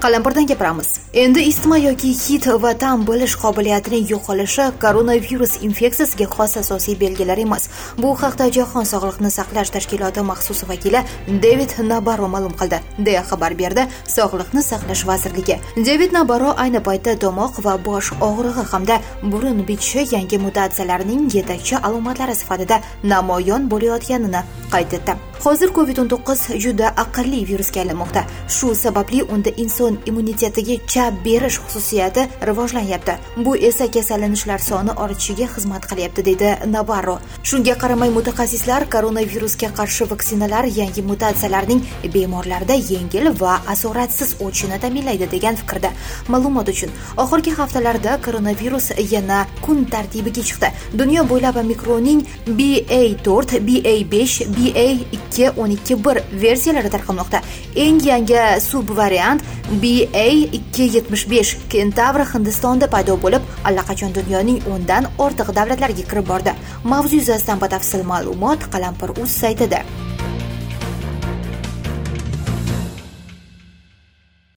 Qalampirdan gapiramiz. Endi isitma yoki hid va ta'm bilish qobiliyatining yo'qolishi koronavirus infeksiyasiga xos asosiy belgilar emas. Bu haqda Jahon Sog'liqni saqlash tashkiloti maxsus vakili David Nabarro ma'lum qildi, deya xabar berdi Sog'liqni saqlash vazirligi. David Nabarro ayni paytda tomoq va bosh og'rig'i hamda burun bitishi yangi mutatsiyalarning yetakchi alomatlari sifatida namoyon bo'layotganini qayd etdi. Hozir COVID-19 juda aqlli virusga aylanmoqda. Shu sababli unda inson immunitetiga chap berish xususiyati rivojlanyapti. Bu esa kasallanishlar soni ortishiga xizmat qilyapti, dedi Nabarro. Shunga qaramay mutaxassislar koronavirusga qarshi vaksinalar yangi mutatsiyalarning bemorlarda yengil va asoratsiz o'tishini ta'minlaydi degan fikrda. Ma'lumot uchun, oxirgi haftalarda koronavirus yana kun tartibiga chiqdi. Dunyo bo'ylab Omikronning BA4, BA5, BA2.12.1 versiyalari tarqalmoqda. Eng yangi subvariant BA2.75 Kentavr Hindistonda paydo bo'lib, allaqachon dunyoning 10 dan ortiq davlatlariga kirib bordi. Mavzu yuzasidan batafsil ma'lumot Qalampir.uz saytida.